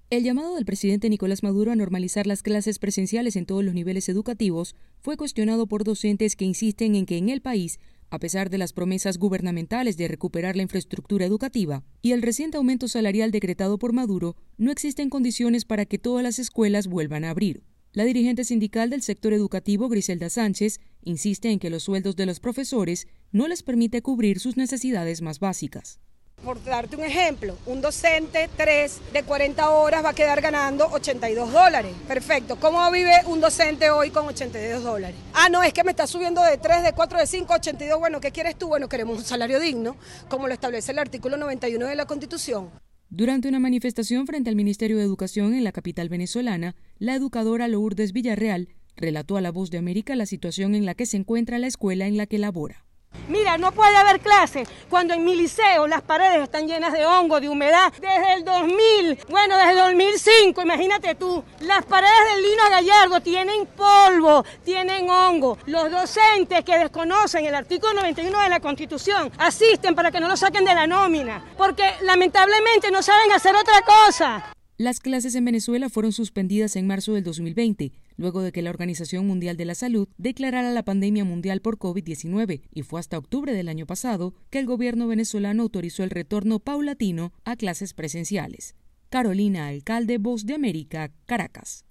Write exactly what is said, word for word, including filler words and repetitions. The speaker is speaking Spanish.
El llamado del presidente Nicolás Maduro a normalizar las clases presenciales en todos los niveles educativos fue cuestionado por docentes que insisten en que en el país, a pesar de las promesas gubernamentales de recuperar la infraestructura educativa y el reciente aumento salarial decretado por Maduro, no existen condiciones para que todas las escuelas vuelvan a abrir. La dirigente sindical del sector educativo, Griselda Sánchez, insiste en que los sueldos de los profesores no les permite cubrir sus necesidades más básicas. Por darte un ejemplo, un docente tres de cuarenta horas va a quedar ganando ochenta y dos dólares. Perfecto. ¿Cómo vive un docente hoy con ochenta y dos dólares? Ah, no, es que me está subiendo de tres, de cuatro, de cinco, ochenta y dos. Bueno, ¿qué quieres tú? Bueno, queremos un salario digno, como lo establece el artículo noventa y uno de la Constitución. Durante una manifestación frente al Ministerio de Educación en la capital venezolana, la educadora Lourdes Villarreal relató a La Voz de América la situación en la que se encuentra la escuela en la que labora. Mira, no puede haber clases cuando en mi liceo las paredes están llenas de hongo, de humedad. Desde el dos mil, bueno, desde el dos mil cinco, imagínate tú, las paredes del Lino Gallardo tienen polvo, tienen hongo. Los docentes que desconocen el artículo noventa y uno de la Constitución asisten para que no lo saquen de la nómina, porque lamentablemente no saben hacer otra cosa. Las clases en Venezuela fueron suspendidas en marzo del dos mil veinte, luego de que la Organización Mundial de la Salud declarara la pandemia mundial por COVID diecinueve, y fue hasta octubre del año pasado que el gobierno venezolano autorizó el retorno paulatino a clases presenciales. Carolina Alcalde, Voz de América, Caracas.